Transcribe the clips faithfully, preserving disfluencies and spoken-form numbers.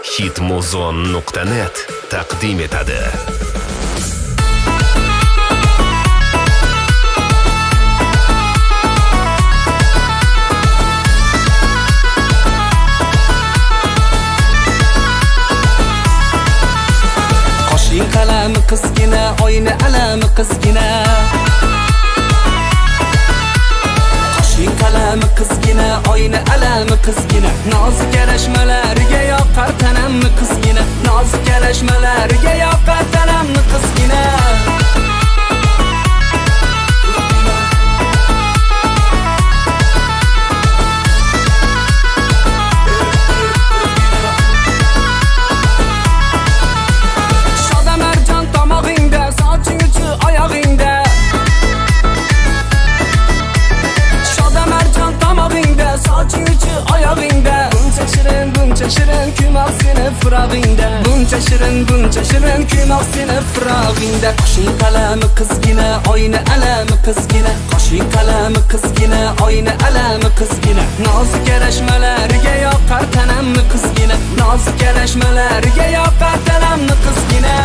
hitmuzon nuqta net taqdim etadi. Qo'shin qalami qizgina, oyna alami qizgina. Qo'shin qalami qizgina, oyna alami qizgina. Nozik yarashmalariga yoqar tanamni qizgina. Nozik yarashmalariga yoqar tanamni qizgina. Buncha shirin, buncha shirin kuymoq seni firog'ingda. Buncha shirin, buncha shirin kuymoq seni firog'ingda. Qo'shin qalami qizgina, oyna alami qizgina. Qo'shin qalami qizgina, oyna alami qizgina. Nozik yarashmalariga yoqar tanamni qizgina. Nozik yarashmalariga yoqar tanamni qizgina.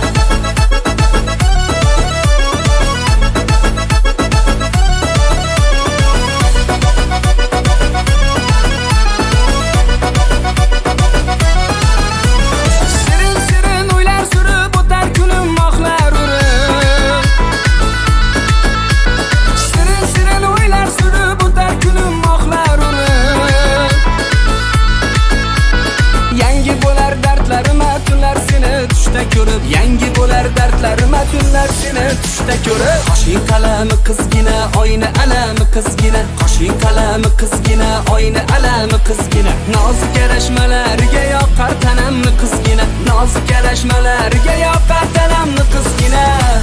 Yangi bo'lar dardlarim tunlar seni tushda ko'rib. Qo'shin qalami qizgina, oyna alami qizgina. Qo'shin qalami qizgina, oyna alami qizgina. Nozik yarashmalariga yoqar tanamni qizgina. Nozik yarashmalariga yoqar tanamni qizgina.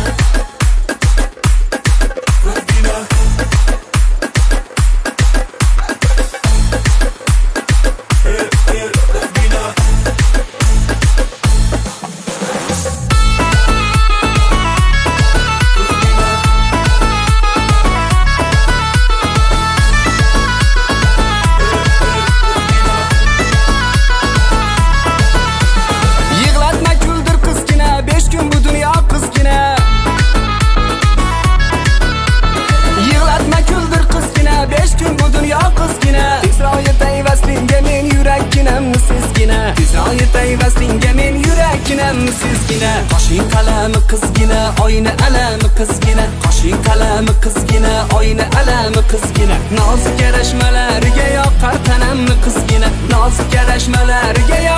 Qo'shin qalami qizgina, oyna alami qizgina. Qo'shin qalami qizgina, oyna alami qizgina. Nozik yarashmalariga yoqar tanamni qizgina. Nozik yarashmalariga